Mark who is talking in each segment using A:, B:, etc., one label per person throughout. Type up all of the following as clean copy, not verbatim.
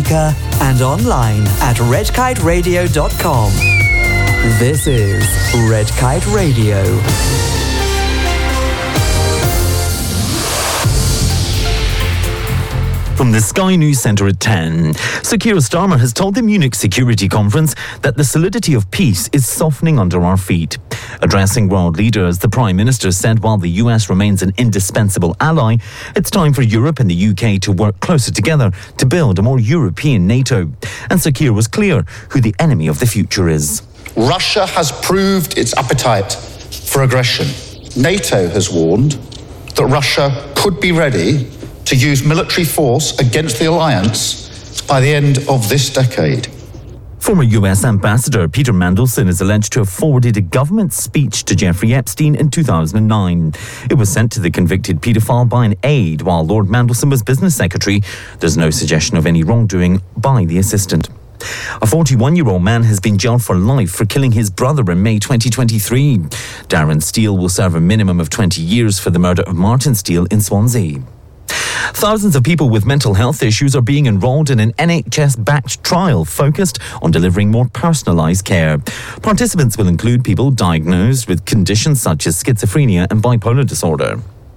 A: speaker and online at redkiteradio.com. This is Red Kite Radio.
B: From the Sky News Centre at 10, Sir Keir Starmer has told the Munich Security Conference that the solidity of peace is softening under our feet. Addressing world leaders, the Prime Minister said while the US remains an indispensable ally, it's time for Europe and the UK to work closer together to build a more European NATO. And Sir Keir was clear who the enemy of the future is.
C: Russia has proved its appetite for aggression. NATO has warned that Russia could be ready to use military force against the alliance by the end of this decade.
B: Former US Ambassador Peter Mandelson is alleged to have forwarded a government speech to Jeffrey Epstein in 2009. It was sent to the convicted paedophile by an aide while Lord Mandelson was business secretary. There's no suggestion of any wrongdoing by the assistant. A 41-year-old man has been jailed for life for killing his brother in May 2023. Darren Steele will serve a minimum of 20 years for the murder of Martin Steele in Swansea. Thousands of people with mental health issues are being enrolled in an NHS-backed trial focused on delivering more personalised care. Participants will include people diagnosed with conditions such as schizophrenia and bipolar disorder.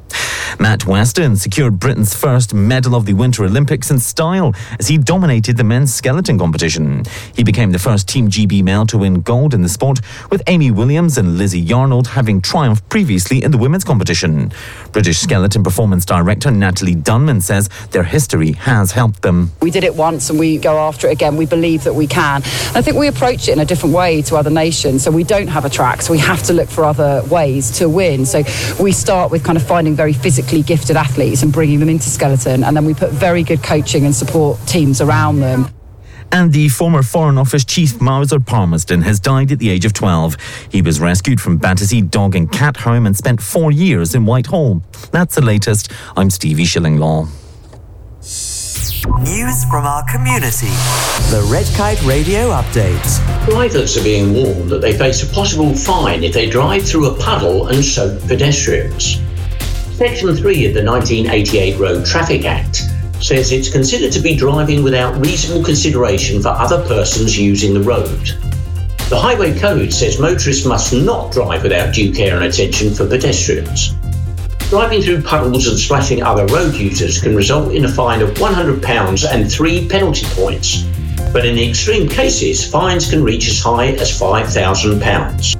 B: Matt Weston secured Britain's first medal of the Winter Olympics in style as he dominated the men's skeleton competition. He became the first Team GB male to win gold in the sport, with Amy Williams and Lizzie Yarnold having triumphed previously in the women's competition. British skeleton performance director Natalie Dunman says their history has helped them.
D: We did it once and we go after it again. We believe that we can. I think we approach it in a different way to other nations. So we don't have a track, so we have to look for other ways to win. So we start with kind of finding very physically gifted athletes and bringing them into skeleton, and then we put very good coaching and support teams around them.
B: And the former Foreign Office Chief Mauser Palmerston has died at the age of 12. He was rescued from Battersea Dog and Cat Home and spent 4 years in Whitehall. That's the latest. I'm Stevie Shillinglaw.
A: News from our community. The Red Kite Radio Update.
E: Drivers are being warned that they face a possible fine if they drive through a puddle and soak pedestrians. Section 3 of the 1988 Road Traffic Act says it's considered to be driving without reasonable consideration for other persons using the road. The Highway Code says motorists must not drive without due care and attention for pedestrians. Driving through puddles and splashing other road users can result in a fine of £100 and 3 penalty points, but in extreme cases, fines can reach as high as £5,000.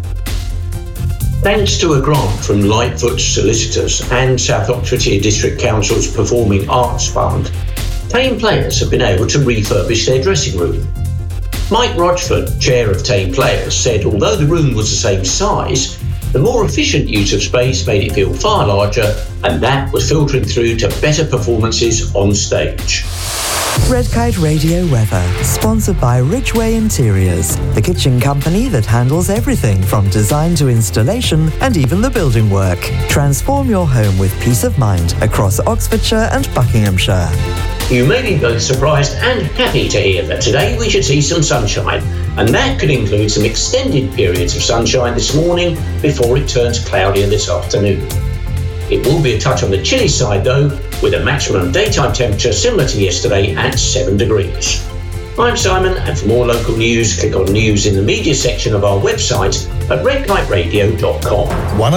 E: Thanks to a grant from Lightfoot Solicitors and South Oxfordshire District Council's Performing Arts Fund, Tame Players have been able to refurbish their dressing room. Mike Rochford, chair of Tame Players, said although the room was the same size, the more efficient use of space made it feel far larger, and that was filtering through to better performances on stage.
A: Red Kite Radio weather, sponsored by Ridgeway Interiors, the kitchen company that handles everything from design to installation and even the building work. Transform your home with peace of mind across Oxfordshire and Buckinghamshire.
E: You may be both surprised and happy to hear that today we should see some sunshine, and that could include some extended periods of sunshine this morning before it turns cloudier this afternoon. It will be a touch on the chilly side though, with a maximum daytime temperature similar to yesterday at 7 degrees. I'm Simon, and for more local news, click on News in the Media section of our website at redkiteradio.com.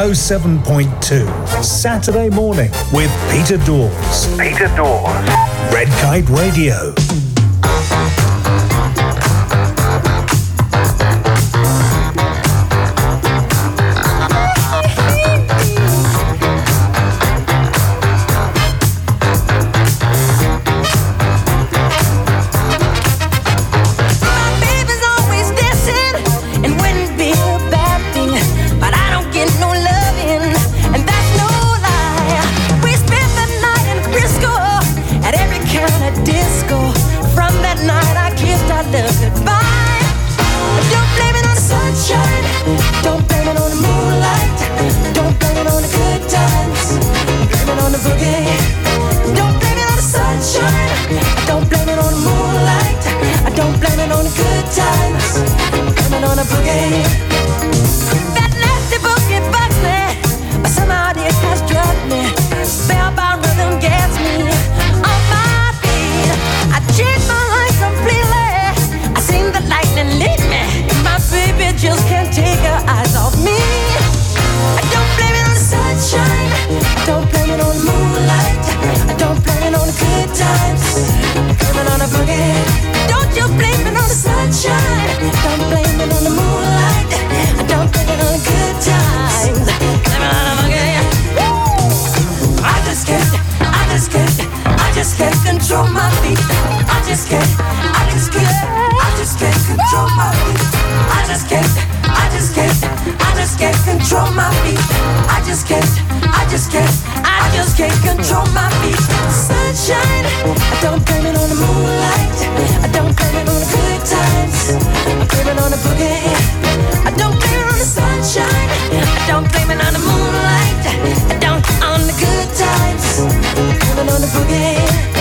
F: 107.2, Saturday morning with Peter Dawes.
G: Peter Dawes.
F: Red Kite Radio.
H: Spellbound rhythm gets me on my feet. I change my life.
G: beat. I just can't control my beat. I just can't control my beat. I just can't control my beat. Sunshine, I don't blame it on the moonlight. I don't blame it on the good times. I blame it on the boogie. I don't blame it on the sunshine. I don't blame it on the moonlight. I don't on the good times. I blame it on the boogie.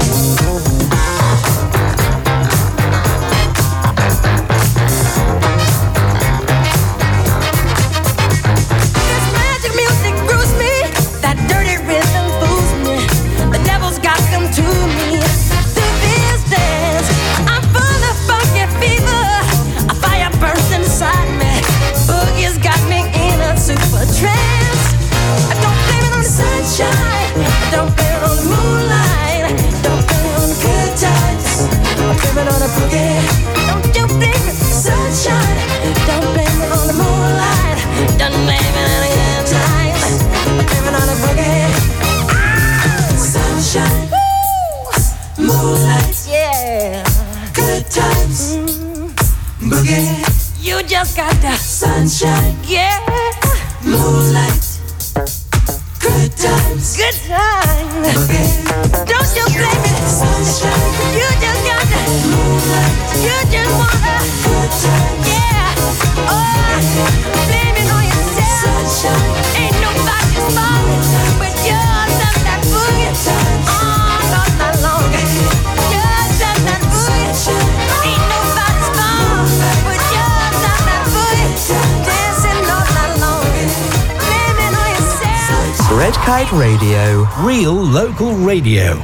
G: You just got the sunshine, yeah. Moonlight, good times, boogie. Don't you blame it, sunshine. You just got the moonlight. You just wanna good times, yeah. Oh, blame it on yourself, sunshine. Ain't nobody's fault but yours and that boogie. All night long, yours and that boogie. Ain't nobody's fault but yours and that boogie. Dancing all night long, blaming on yourself.
A: Red Kite Radio.
F: Real local radio.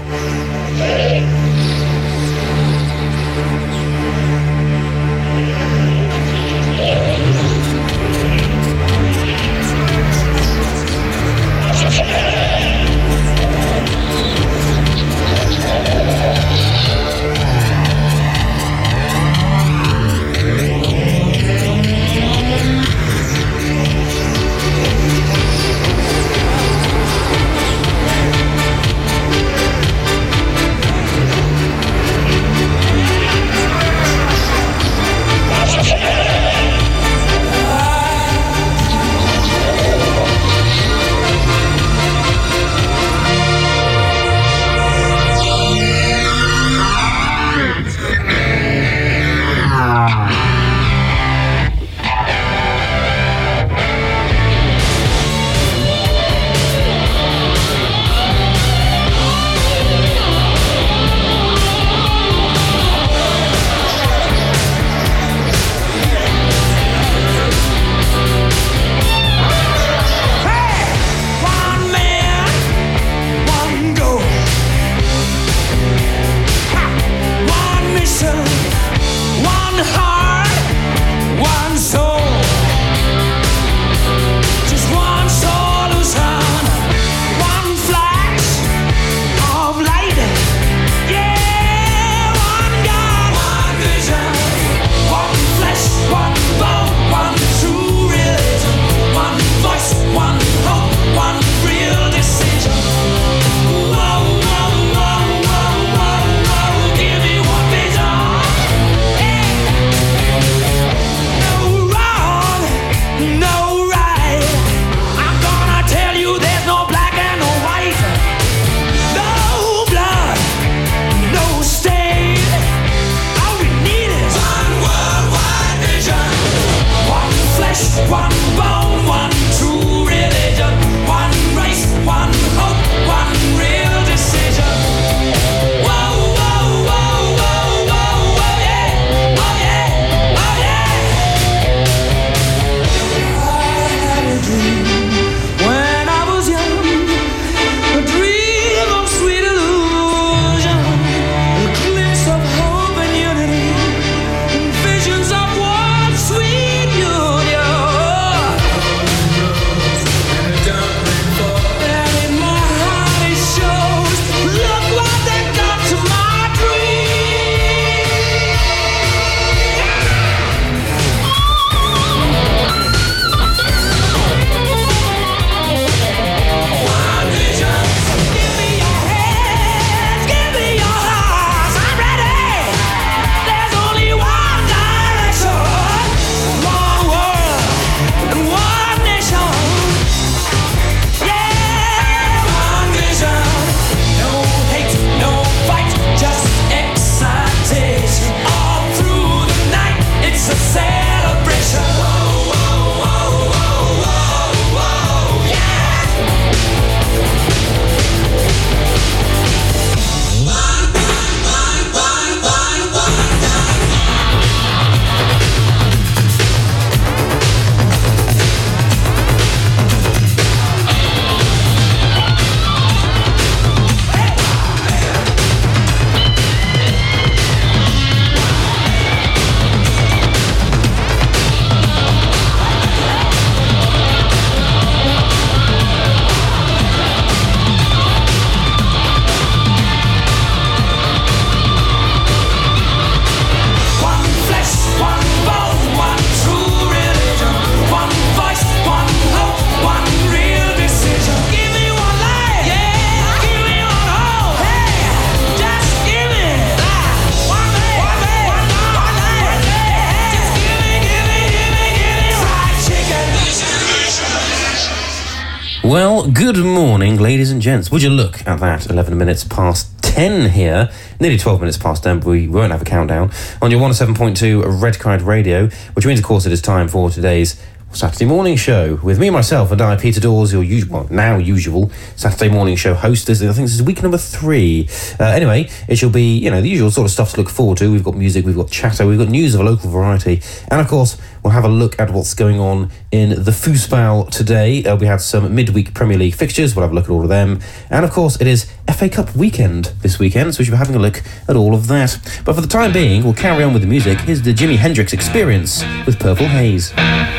H: Well, good morning, ladies and gents. Would you look at that? 11 minutes past 10 here. Nearly 12 minutes past 10, but we won't have a countdown. On your 107.2 Red Kite Radio, which means, of course, it is time for today's Saturday morning show with me, myself, and I, Peter Dawes, your usual Saturday morning show host. I think this is week number 3. Anyway, it shall be, the usual sort of stuff to look forward to. We've got music, we've got chatter, we've got news of a local variety, and of course, we'll have a look at what's going on in the foosball today. We had some midweek Premier League fixtures. We'll have a look at all of them. And of course, it is FA Cup weekend this weekend, so we should be having a look at all of that. But for the time being, we'll carry on with the music. Here's the Jimi Hendrix Experience with Purple Haze.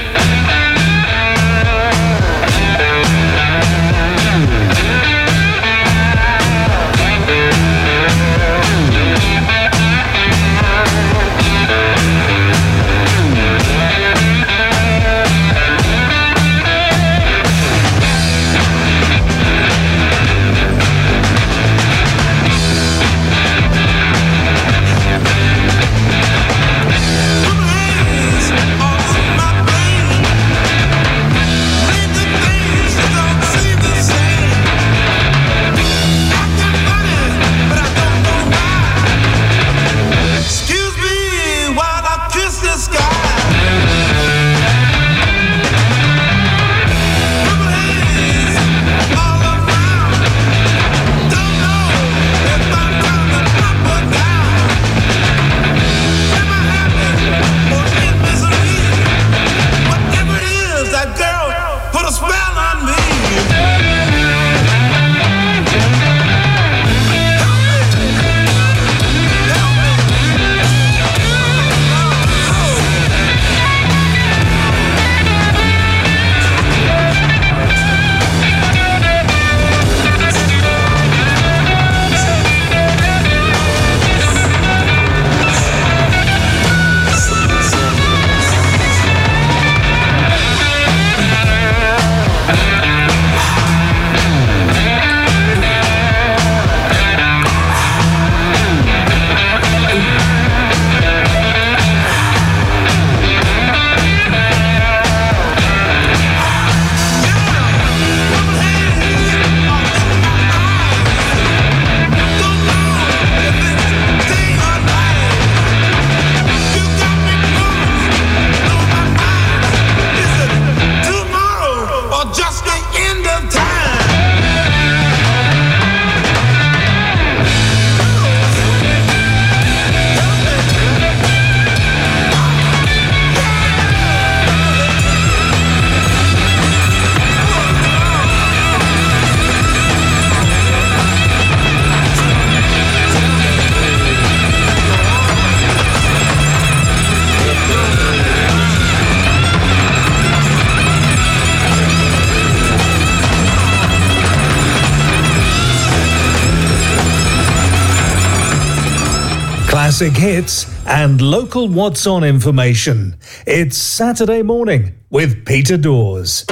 F: Classic hits and local what's on information. It's Saturday morning with Peter Dawes.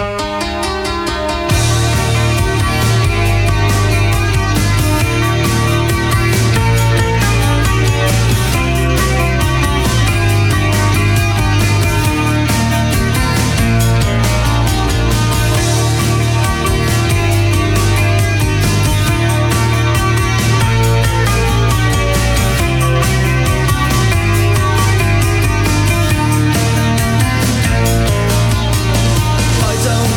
G: I don't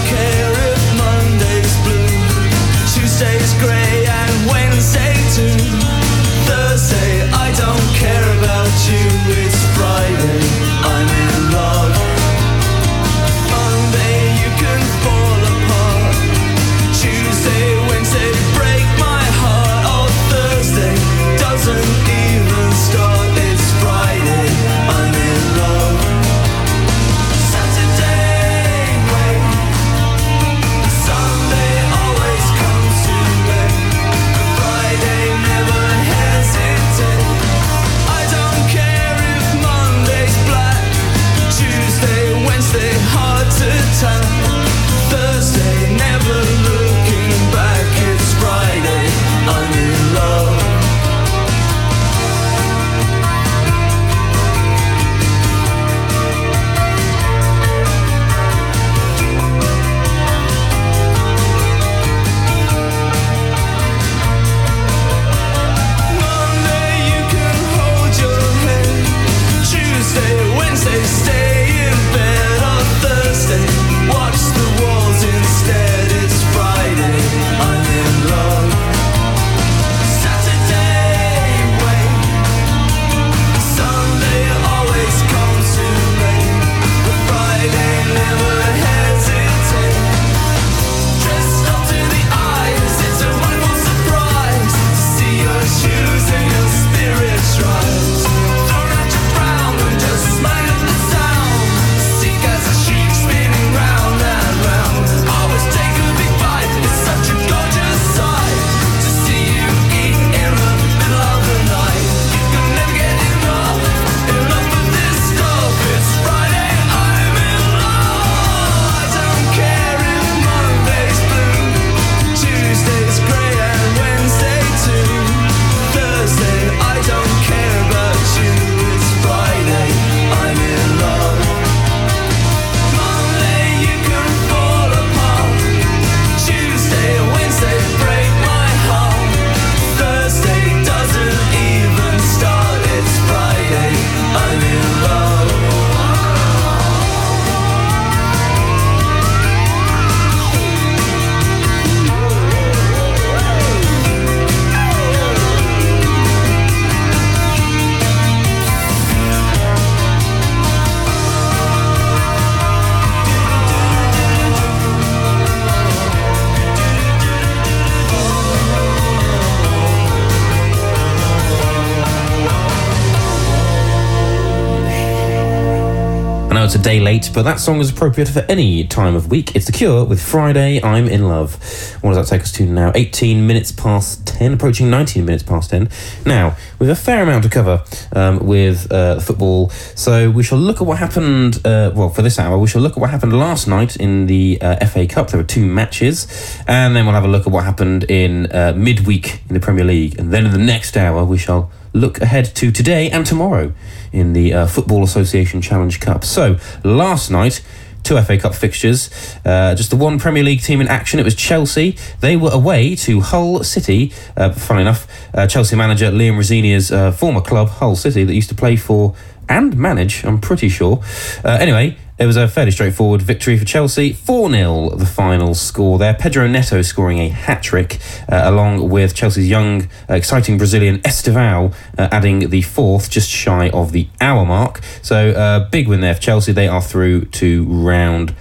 H: it's a day late, but that song is appropriate for any time of week. It's The Cure with Friday, I'm in Love. What does that take us to now? 18 minutes past 10, approaching 19 minutes past 10. Now, we have a fair amount to cover with football, so we shall look at what happened, for this hour, we shall look at what happened last night in the FA Cup. There were 2 matches, and then we'll have a look at what happened in midweek in the Premier League, and then in the next hour we shall look ahead to today and tomorrow in the Football Association Challenge Cup. So, last night, 2 FA Cup fixtures, just the one Premier League team in action. It was Chelsea. They were away to Hull City. Funnily enough, Chelsea manager Liam Rosenior's former club, Hull City, that used to play for and manage, I'm pretty sure. Anyway, it was a fairly straightforward victory for Chelsea. 4-0 the final score there. Pedro Neto scoring a hat-trick, along with Chelsea's young, exciting Brazilian Estevão adding the 4th, just shy of the hour mark. So, big win there for Chelsea. They are through to round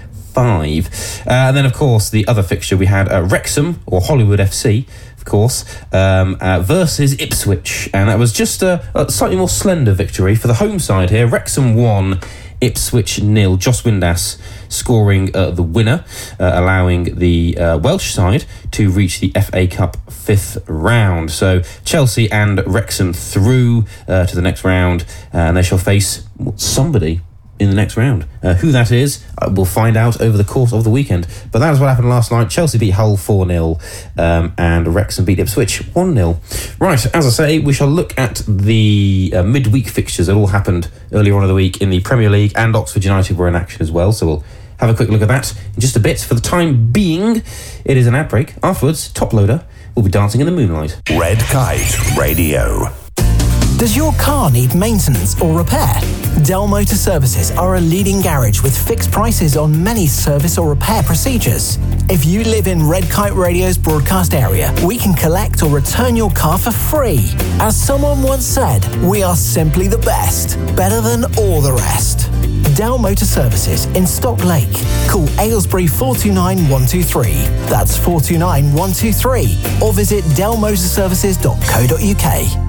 H: 5. And then, of course, the other fixture we had Wrexham, or Hollywood FC, of course, versus Ipswich. And that was just a slightly more slender victory for the home side here. Wrexham 1, Ipswich 0. Joss Windass scoring the winner, allowing the Welsh side to reach the FA Cup 5th round. So Chelsea and Wrexham through to the next round, and they shall face somebody in the next round. Who that is, we'll find out over the course of the weekend. But that is what happened last night. Chelsea beat Hull 4-0, and Wrexham beat Ipswich 1-0. Right, as I say, we shall look at the midweek fixtures that all happened earlier on in the week in the Premier League, and Oxford United were in action as well, so we'll have a quick look at that in just a bit. For the time being, it is an ad break. Afterwards, Top Loader will be dancing in the moonlight.
I: Red Kite Radio.
J: Does your car need maintenance or repair? Dell Motor Services are a leading garage with fixed prices on many service or repair procedures. If you live in Red Kite Radio's broadcast area, we can collect or return your car for free. As someone once said, we are simply the best, better than all the rest. Dell Motor Services in Stock Lake. Call Aylesbury 429 123. That's 429 123. Or visit dellmotorservices.co.uk.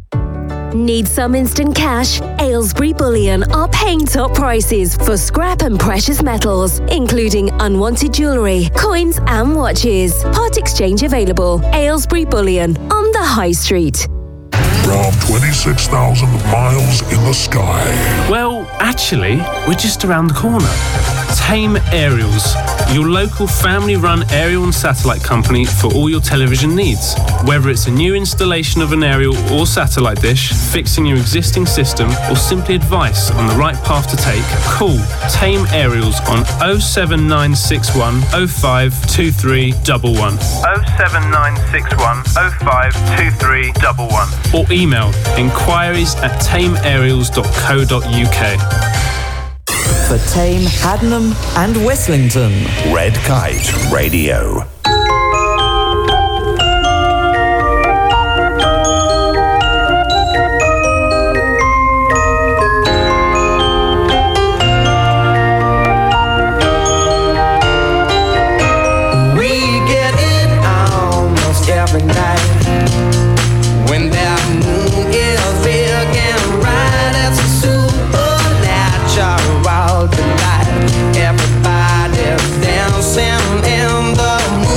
K: Need some instant cash? Aylesbury Bullion are paying top prices for scrap and precious metals, including unwanted jewellery, coins and watches. Part exchange available. Aylesbury Bullion on the High Street.
L: From 26,000 miles in the sky.
M: Well, actually, we're just around the corner. Tame Aerials, your local family-run aerial and satellite company for all your television needs. Whether it's a new installation of an aerial or satellite dish, fixing your existing system, or simply advice on the right path to take, call Tame Aerials on 07961 052311. 07961 052311. Or email inquiries@tameaerials.co.uk.
A: For Tame, Haddenham and Westlington.
I: Red Kite Radio.
N: We get it almost every night. When that moon is big and bright, it's a supernatural delight. Everybody's dancing in the moonlight.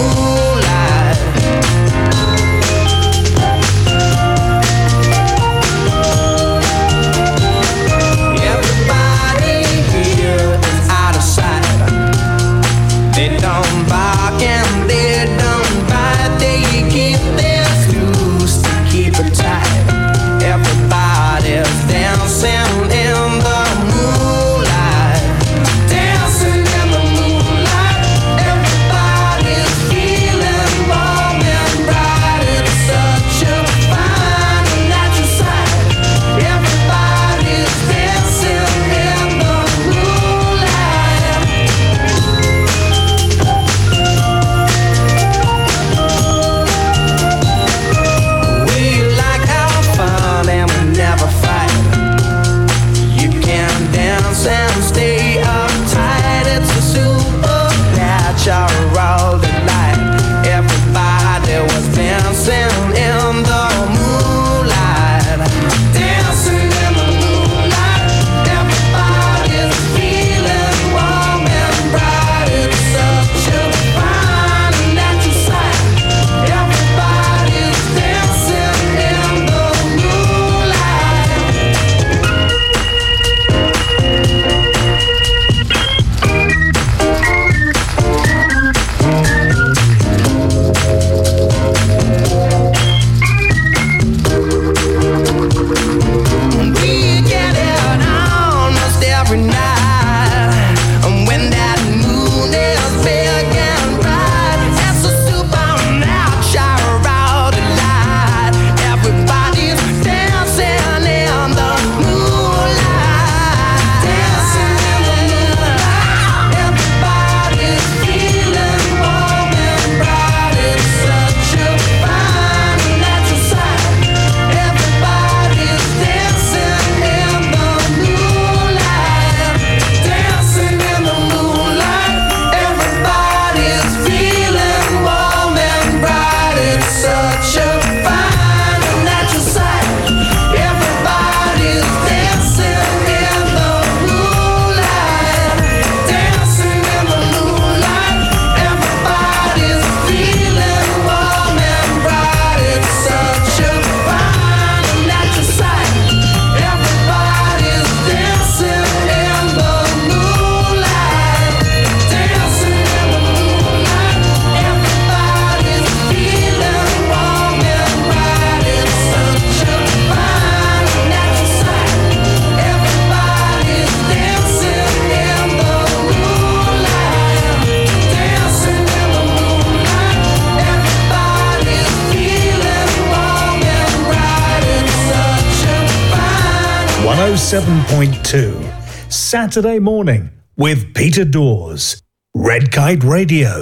F: 107.2. Saturday morning with Peter Dawes. Red Kite Radio.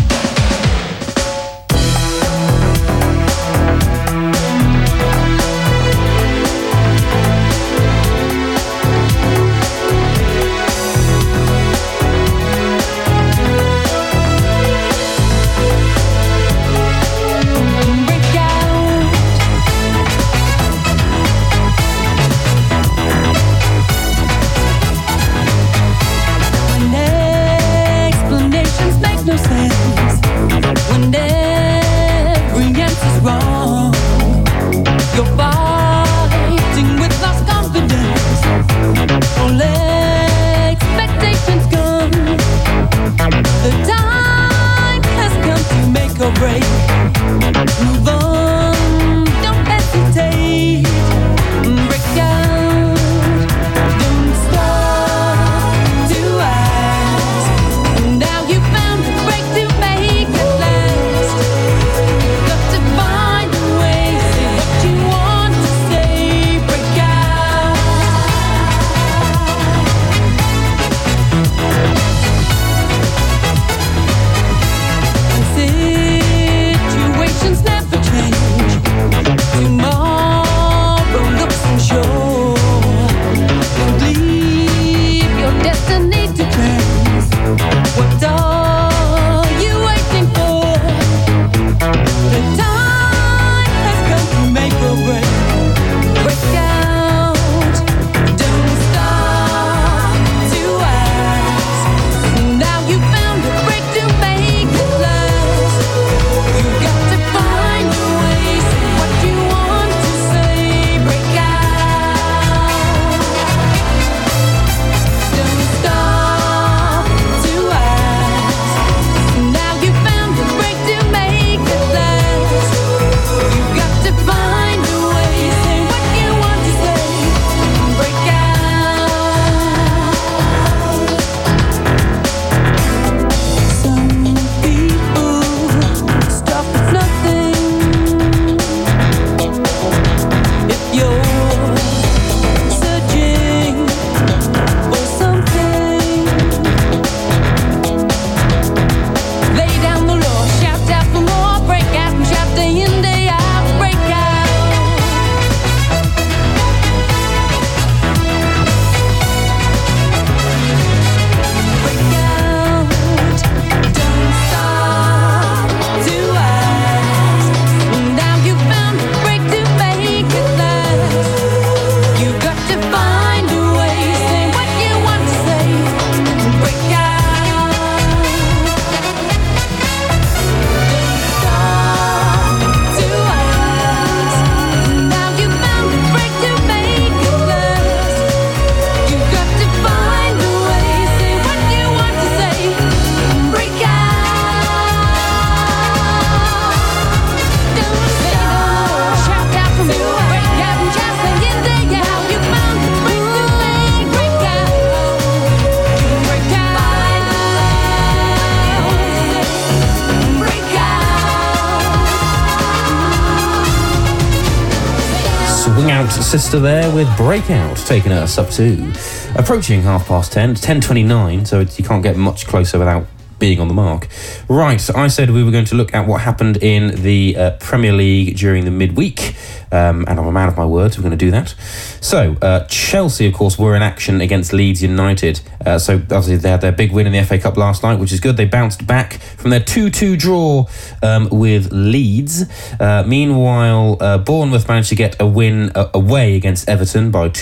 H: Sister there with Breakout, taking us up to approaching 10:30, 10:29, so you can't get much closer without being on the mark. Right, I said we were going to look at what happened in the Premier League during the midweek, and I'm a man of my words, we're going to do that. So, Chelsea, of course, were in action against Leeds United. So, obviously, they had their big win in the FA Cup last night, which is good. They bounced back from their 2-2 draw with Leeds. Meanwhile, Bournemouth managed to get a win away against Everton by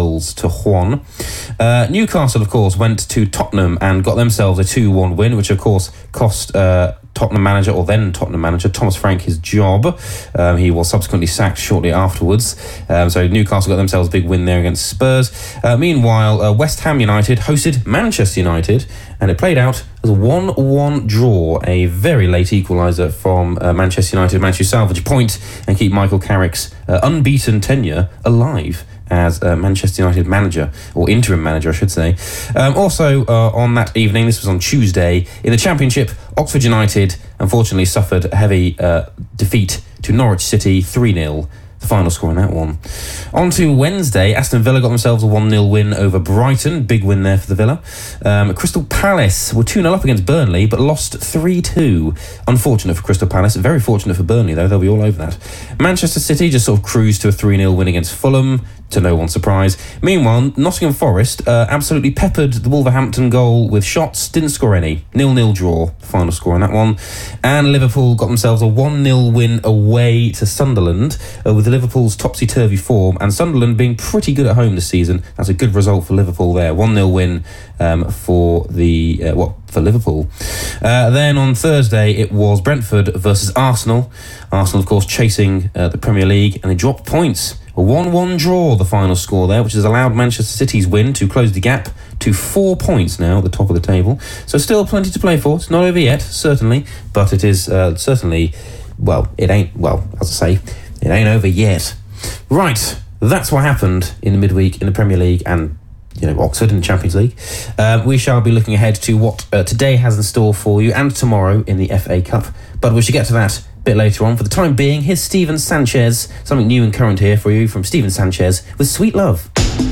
H: 2-1. Newcastle, of course, went to Tottenham and got themselves a 2-1 win, which, of course, cost Tottenham manager Thomas Frank his job. He was subsequently sacked shortly afterwards. So Newcastle got themselves a big win there against Spurs. Meanwhile, West Ham United hosted Manchester United, and it played out as a 1-1 draw. A very late equaliser from Manchester United managed to salvage a point and keep Michael Carrick's unbeaten tenure alive as Manchester United manager, or interim manager, I should say. Also, on that evening, this was on Tuesday, in the Championship, Oxford United unfortunately suffered a heavy defeat to Norwich City 3-0. the final score in that one. On to Wednesday, Aston Villa got themselves a 1-0 win over Brighton. Big win there for the Villa. Crystal Palace were 2-0 up against Burnley, but lost 3-2. Unfortunate for Crystal Palace. Very fortunate for Burnley, though. They'll be all over that. Manchester City just sort of cruised to a 3-0 win against Fulham, to no one's surprise. Meanwhile, Nottingham Forest absolutely peppered the Wolverhampton goal with shots, didn't score any. 0-0 draw, the final score on that one. And Liverpool got themselves a 1-0 win away to Sunderland with Liverpool's topsy-turvy form, and Sunderland being pretty good at home this season. That's a good result for Liverpool there. 1-0 win for Liverpool. Then on Thursday, it was Brentford versus Arsenal. Arsenal, of course, chasing the Premier League, and they dropped points. A 1-1 draw, the final score there, which has allowed Manchester City's win to close the gap to 4 points now at the top of the table. So still plenty to play for. It's not over yet, certainly, but it is certainly, it ain't over yet. Right, that's what happened in the midweek in the Premier League and Oxford in the Champions League. We shall be looking ahead to what today has in store for you and tomorrow in the FA Cup, but we should get to that a bit later on. For the time being, here's Steven Sanchez. Something new and current here for you from Steven Sanchez with Sweet Love.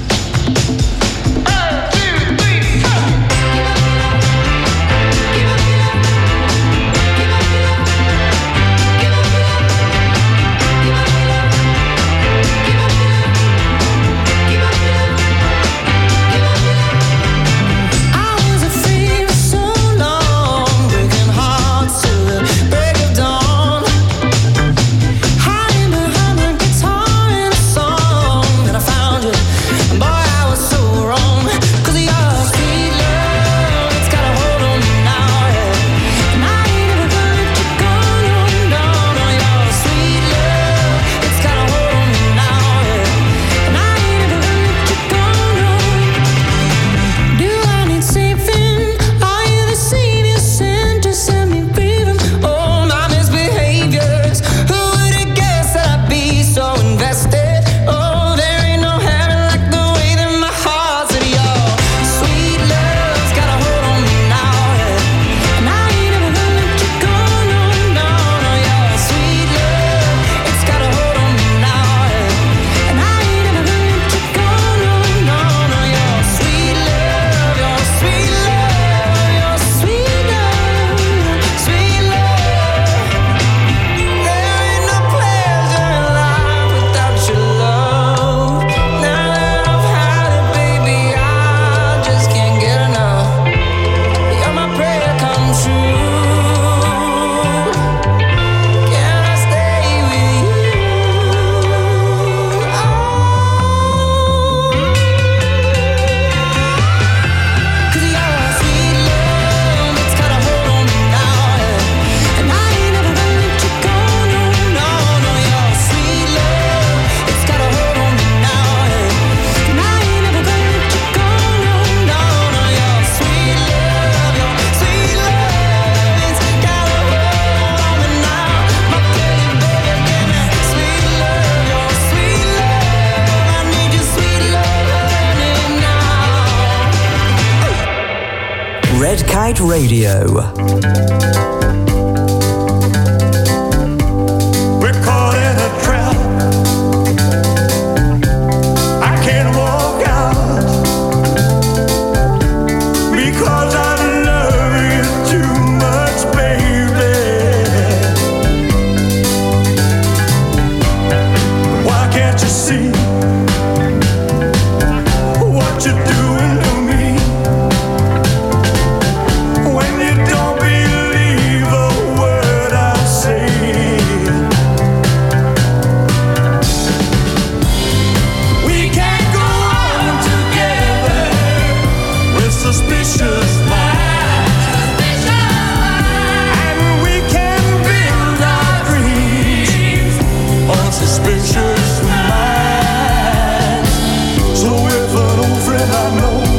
A: Red Kite Radio.
O: We're caught in a trap. I can't walk out because I love you too much, baby. Why can't you see what you're doing to me? When you don't believe a word I say. We can't go on together with suspicious minds. And we can build our dreams on suspicious minds. So if an old friend I know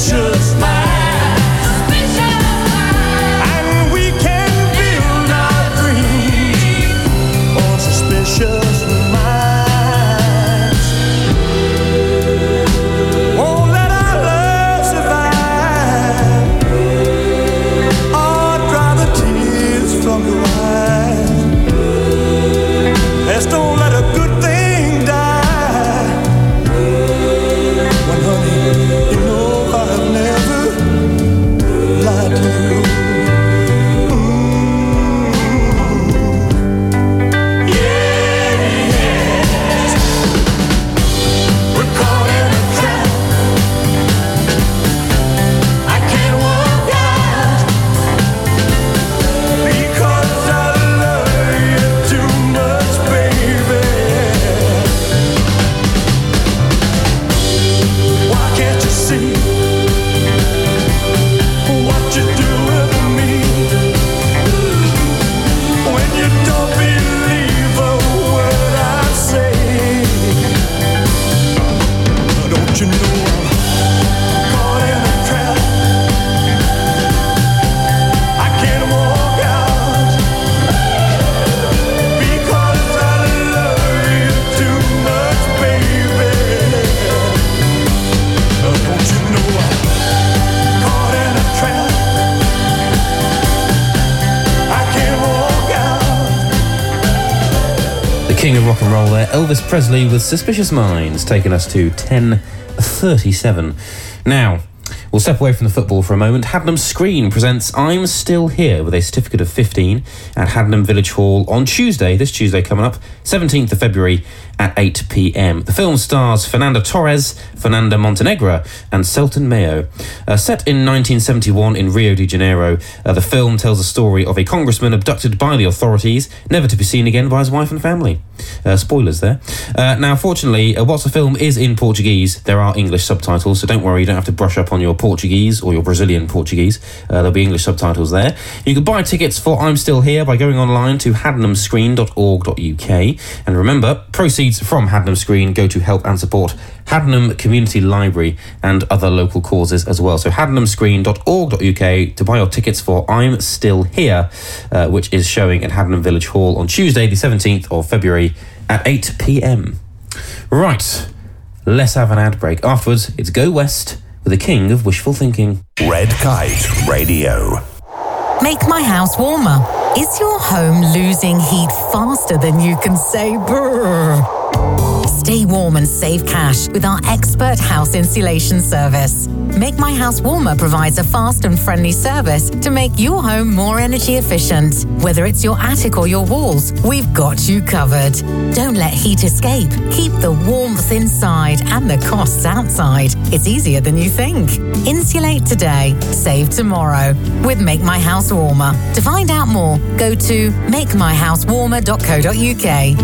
O: suspicious minds. And we can build our dreams on suspicious minds. Won't let our love survive or dry the tears from your eyes. Let's don't let a good thing die. When honey, you know I've never lied to you.
H: King of rock and roll there, Elvis Presley with Suspicious Minds, taking us to 10:37. Now, we'll step away from the football for a moment. Haddenham Screen presents I'm Still Here with a certificate of 15 at Haddenham Village Hall on Tuesday, this Tuesday coming up, 17th of February at 8 p.m. The film stars Fernando Torres, Fernanda Montenegro and Selton Mayo. Set in 1971 in Rio de Janeiro, the film tells the story of a congressman abducted by the authorities, never to be seen again by his wife and family. Spoilers there. Now, fortunately, whilst the film is in Portuguese, there are English subtitles, so don't worry, you don't have to brush up on your Portuguese or your Brazilian Portuguese. There'll be English subtitles there. You can buy tickets for I'm Still Here by going online to haddenhamscreen.org.uk. And remember, proceeds from Haddenham Screen go to help and support Haddenham Community Library and other local causes as well. So haddenhamscreen.org.uk to buy your tickets for I'm Still Here, which is showing at Haddenham Village Hall on Tuesday the 17th of February at 8 p.m. Right, let's have an ad break. Afterwards, it's Go West with the king of wishful thinking.
I: Red Kite Radio.
P: Make my house warmer. Is your home losing heat faster than you can say brrr? Stay warm and save cash with our expert house insulation service. Make My House Warmer provides a fast and friendly service to make your home more energy efficient. Whether it's your attic or your walls, we've got you covered. Don't let heat escape. Keep the warmth inside and the costs outside. It's easier than you think. Insulate today, save tomorrow with Make My House Warmer. To find out more, go to makemyhousewarmer.co.uk.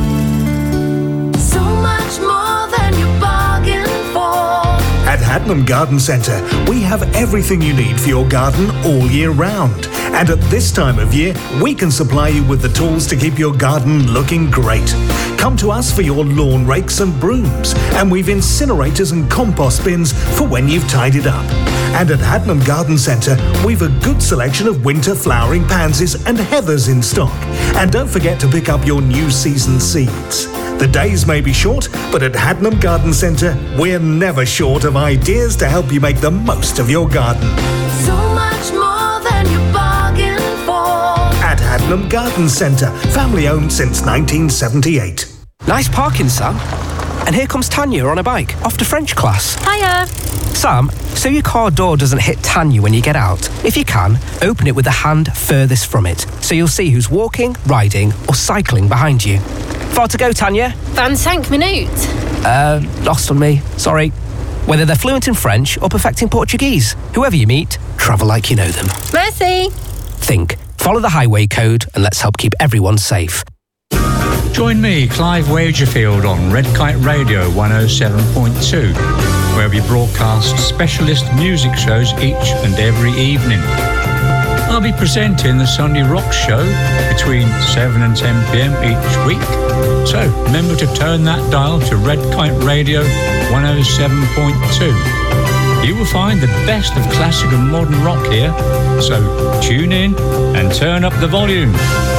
G: So much more than you bargained for.
F: At Haddenham Garden Centre, we have everything you need for your garden all year round. And at this time of year, we can supply you with the tools to keep your garden looking great. Come to us for your lawn rakes and brooms, and we've incinerators and compost bins for when you've tidied up. And at Haddenham Garden Centre, we've a good selection of winter flowering pansies and heathers in stock. And don't forget to pick up your new season seeds. The days may be short, but at Haddenham Garden Centre, we're never short of ideas to help you make the most of your garden.
G: So much more than you bargained for.
F: At Haddenham Garden Centre, family owned since 1978.
Q: Nice parking, Sam. And here comes Tanya on a bike, off to French class.
R: Hiya.
Q: Sam, so your car door doesn't hit Tanya when you get out. If you can, open it with the hand furthest from it, so you'll see who's walking, riding, or cycling behind you. Far to go, Tanya?
R: 25 minutes.
Q: Lost on me. Sorry. Whether they're fluent in French or perfecting Portuguese, whoever you meet, travel like you know them.
R: Merci.
Q: Think. Follow the highway code and let's help keep everyone safe.
S: Join me, Clive Wagerfield, on Red Kite Radio 107.2, where we broadcast specialist music shows each and every evening. I'll be presenting the Sunday Rock Show between 7 and 10 p.m. each week. So remember to turn that dial to Red Kite Radio 107.2. You will find the best of classic and modern rock here, so tune in and turn up the volume.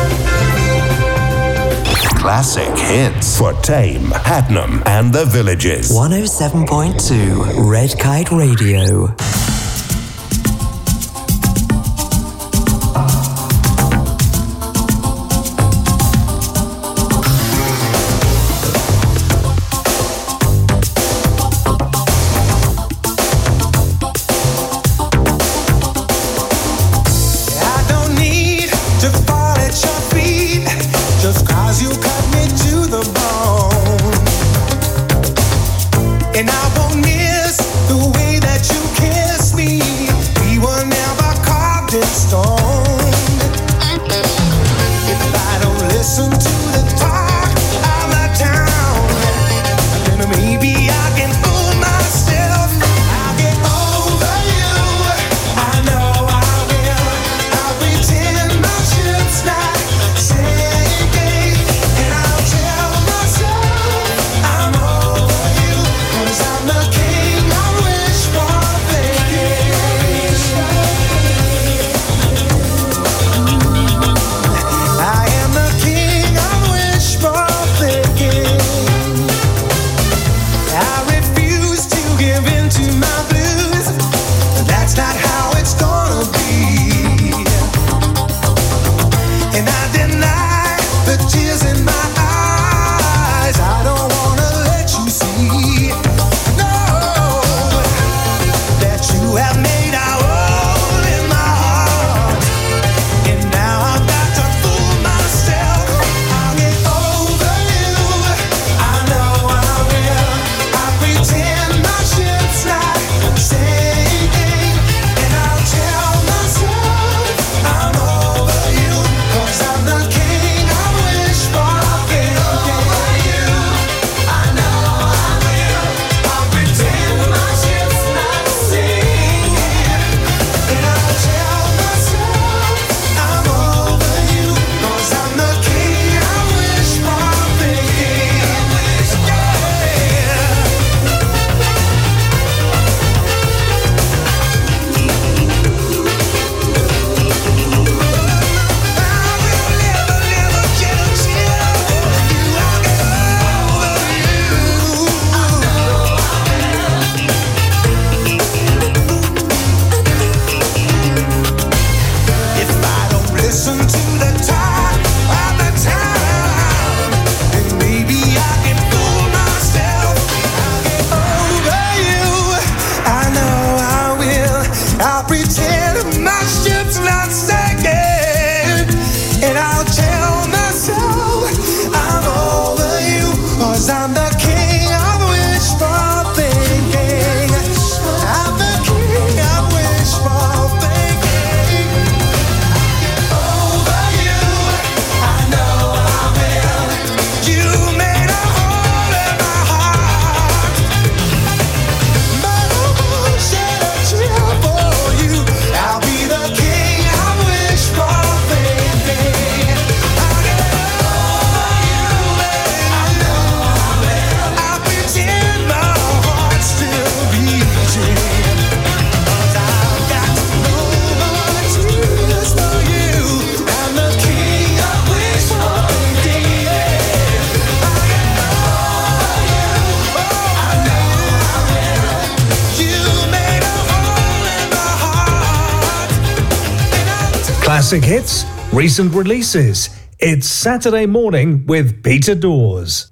I: Classic hits for Tame, Hadnam, and the Villages.
A: 107.2 Red Kite Radio.
F: Classic hits, recent releases. It's Saturday morning with Peter Dawes.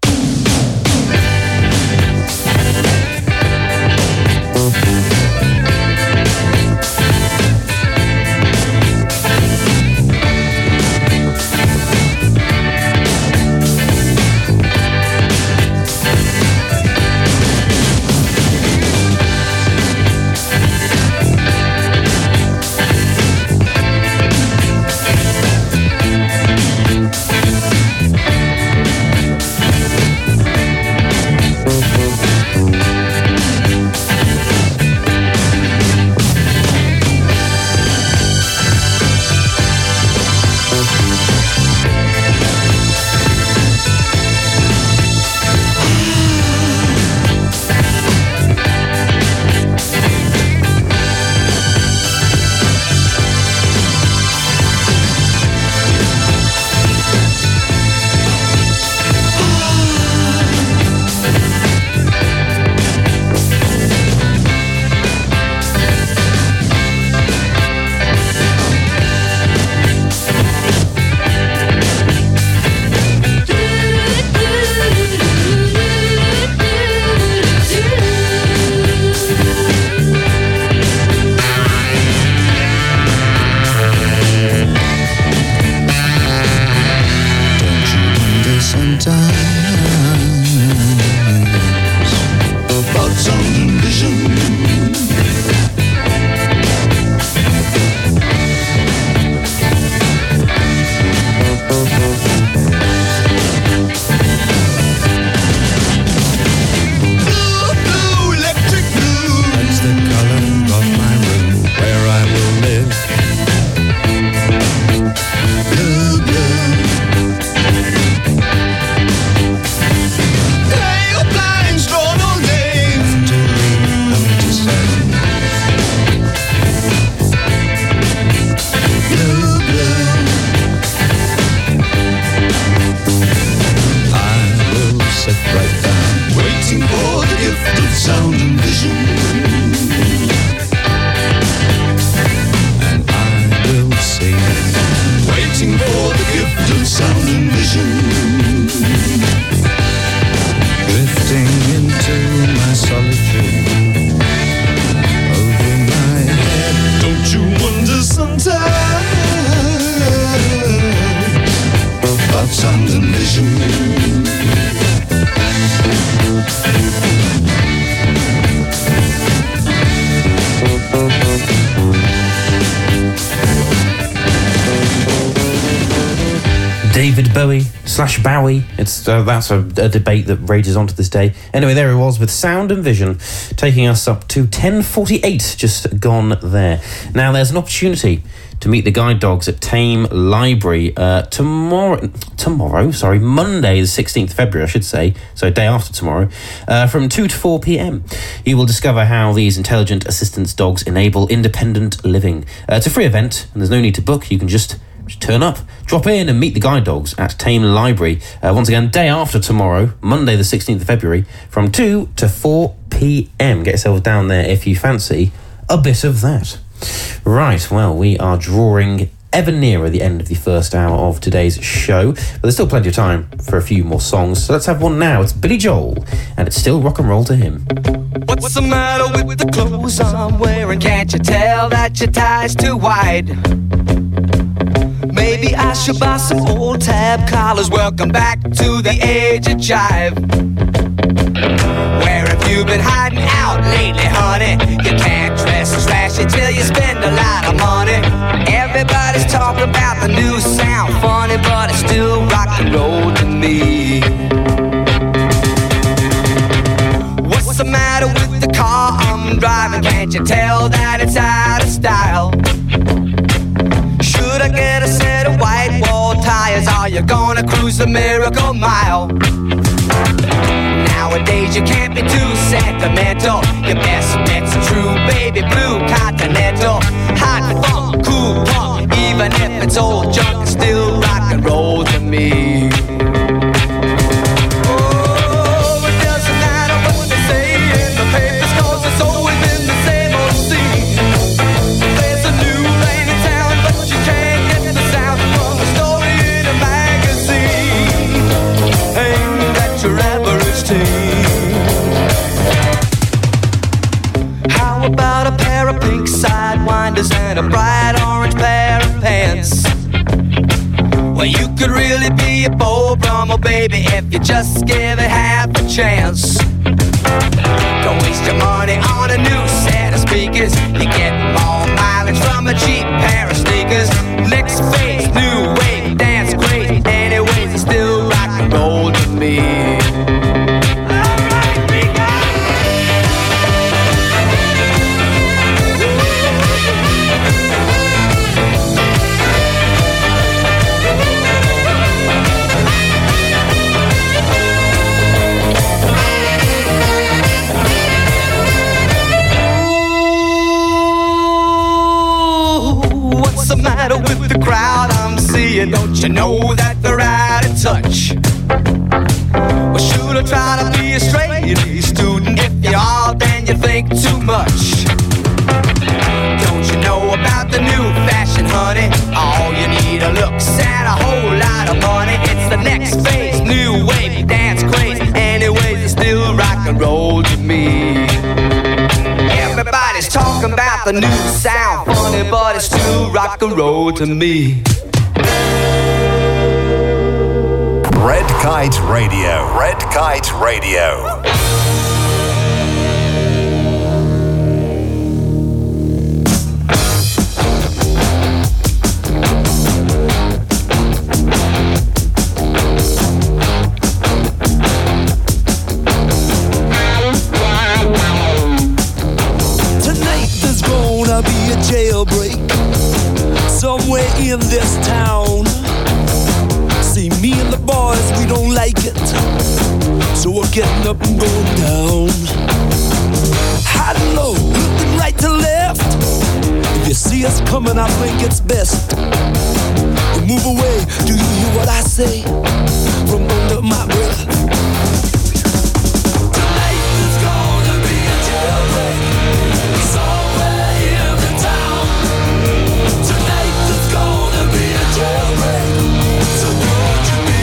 O: about sound and vision. Blue, blue, electric blue. That's the color of my room where I will live. Blue, blue. Pale blinds drawn all day. To read, nothing to say. Blue, blue. I will sit right down, waiting for the gift of sound and vision. And I will sing, waiting for the gift of sound and vision. Drifting into my solitude, over my head. Don't you wonder sometimes about sound and vision?
H: David Bowie / Bowie. That's a debate that rages on to this day. Anyway, there it was with Sound and Vision, taking us up to 10:48, just gone there. Now, there's an opportunity to meet the guide dogs at Tame Library Monday, the 16th of February, I should say, so day after tomorrow, from 2 to 4 p.m. You will discover how these intelligent assistance dogs enable independent living. It's a free event, and there's no need to book. You can just turn up, drop in and meet the guide dogs at Tame Library. Once again, day after tomorrow, Monday the 16th of February, from 2 to 4 p.m. Get yourself down there if you fancy a bit of that. Right, well, we are drawing ever nearer the end of the first hour of today's show, but there's still plenty of time for a few more songs, so let's have one now. It's Billy Joel, and it's still rock and roll to him.
N: What's the matter with the clothes I'm wearing? Can't you tell that your tie's too wide? Maybe I should buy some old tab collars. Welcome back to the age of jive. Where have you been hiding out lately, honey? You can't dress trashy till you spend a lot of money. Everybody's talking about the new sound, funny, but it's still rock and roll to me. What's the matter with the car I'm driving? Can't you tell that it's out of style? Should I get a set of white wall tires? Are you gonna cruise the Miracle Mile? Nowadays you can't be too sentimental. Your best bet's a true baby blue Continental. Hot funk, cool punk, even if it's old junk, it's still rock and roll to me. Oh, it doesn't matter what they say in the papers, 'cause it's always been the same old scene. There's a new lane in town, but you can't get the sound from a story in a magazine aimed at your average teen. How about a pair of pink sidewinders and a bright orange pair of pants? Well, you could really be a Beau Brummel, baby, if you just give it half a chance. Don't waste your money on a new set of speakers. You get more mileage from a cheap pair of sneakers. Next phase, new wave, dance crazy. Anyways, it's still rock and roll to me. What's the matter with the crowd I'm seeing? Don't you know that they're out of touch? Well, should I try to be a straight-A student? If you are, then you think too much. Don't you know about the new fashion, honey? All you need are looks and a whole lot of money. It's the next phase, new wave, dance craze. Anyways, it's still rock and roll to me. Everybody's talking about the new sound, funny, but it's still rock and roll to me.
I: Red Kite Radio. Red Kite Radio.
T: Jailbreak somewhere in this town. See, me and the boys, we don't like it, so we're getting up and going down. High and low, looking right to left. If you see us coming, I think it's best you move away. Do you hear what I say from under my breath? Tonight is gonna be a jailbreak somewhere in the town. Tonight there's gonna be a jailbreak, so won't you be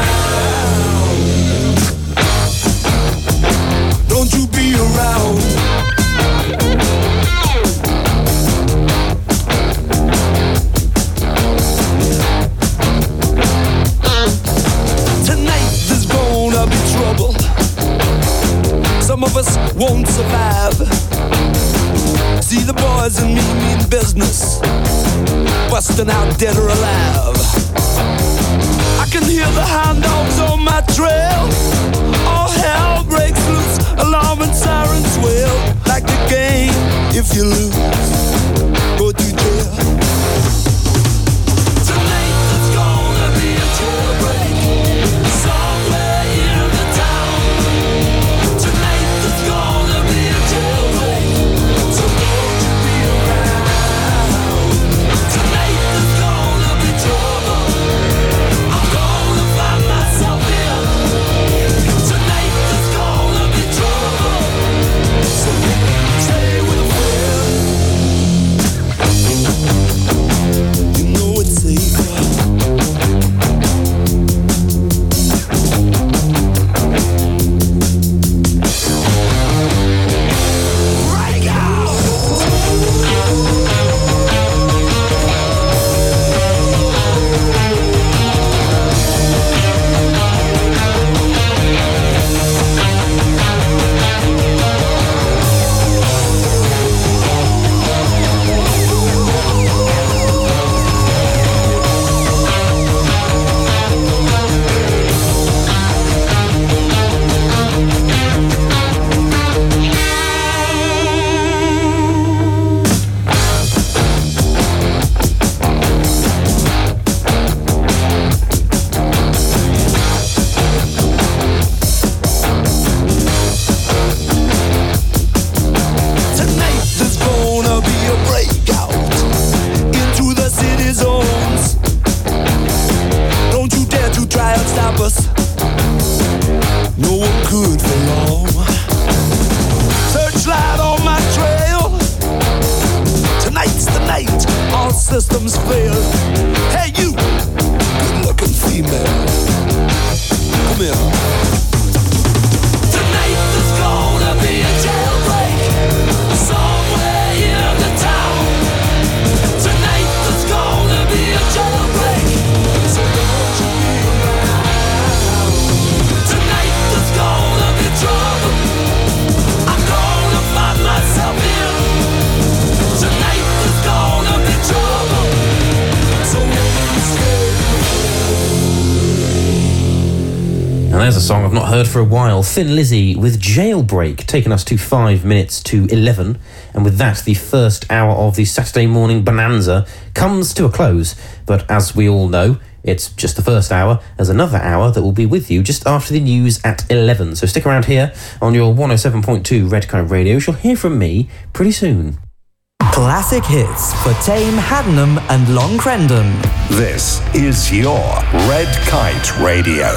T: around? Don't you be around? Tonight there's gonna be trouble. Some of us won't survive. See, the boys and me mean business, busting out dead or alive. I can hear the hound dogs on my trail. All hell breaks loose, alarm and sirens wail. Like the game, if you lose, go to jail. Tonight there's gonna be a jailbreak somewhere in the town. Tonight there's gonna be a jailbreak, so won't you be around? Tonight there's gonna be trouble. I'm gonna find myself here. Tonight there's gonna be trouble, so stay with a friend. You know it's safer. Tonight there's gonna be a breakout into the city zones. Don't you dare to try and stop us. No one could for long. Searchlight on my trail. Tonight's the night all systems fail. Hey you, good-looking female, come here. Tonight there's gonna be a jailbreak somewhere in the town. Tonight there's gonna be a jailbreak, so don't you be around. Tonight there's gonna be trouble. I'm gonna find myself here. Tonight there's gonna be trouble, so stay.
H: And there's a song I've not heard for a while. Thin Lizzy with Jailbreak, taking us to 5 minutes to 11. And with that, the first hour of the Saturday morning bonanza comes to a close. But as we all know, it's just the first hour. There's another hour that will be with you just after the news at 11. So stick around here on your 107.2 Red Kite Radio. You'll hear from me pretty soon.
A: Classic hits for Tame, Haddenham and Long Crendon.
I: This is your Red Kite Radio.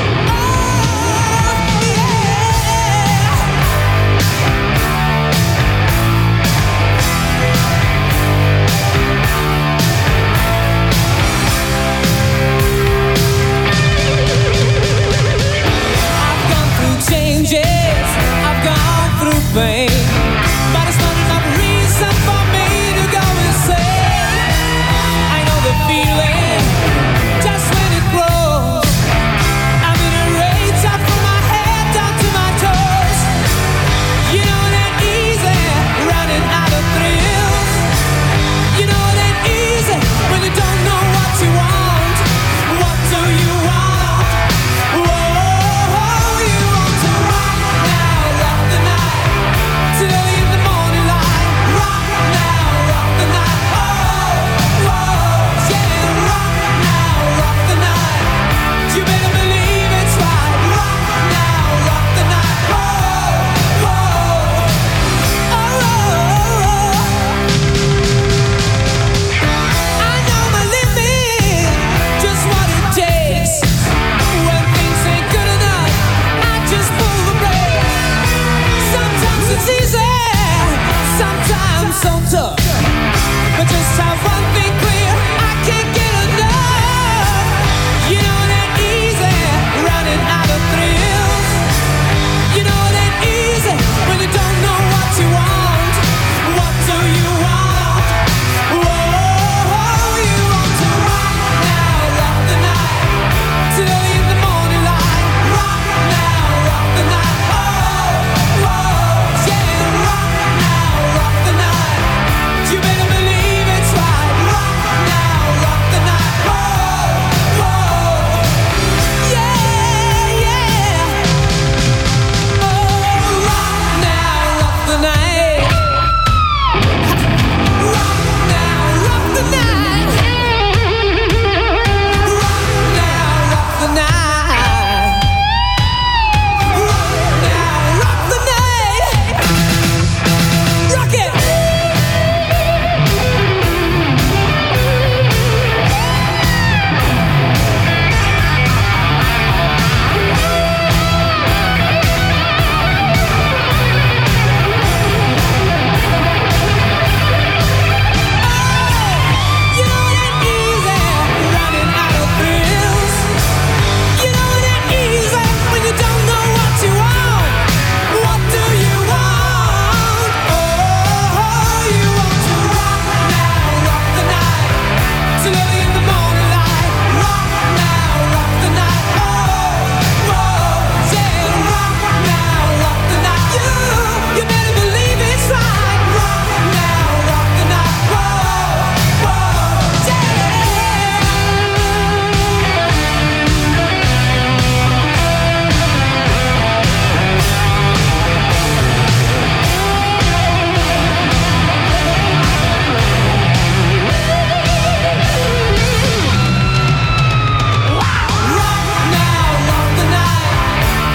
G: Pain, but it's not enough reason for me to go insane. I know the feeling just when it grows.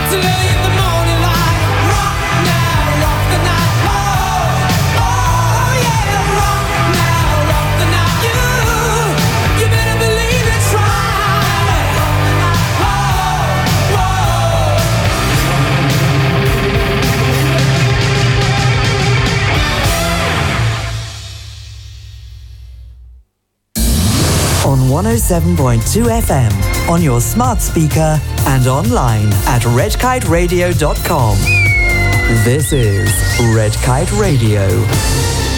T: till early in the morning light. Rock now, rock the night. Oh, oh yeah, rock now, rock the night. You better believe it's right. Oh,
A: On 107.2 FM, on your smart speaker and online at redkiteradio.com. This is Red Kite Radio.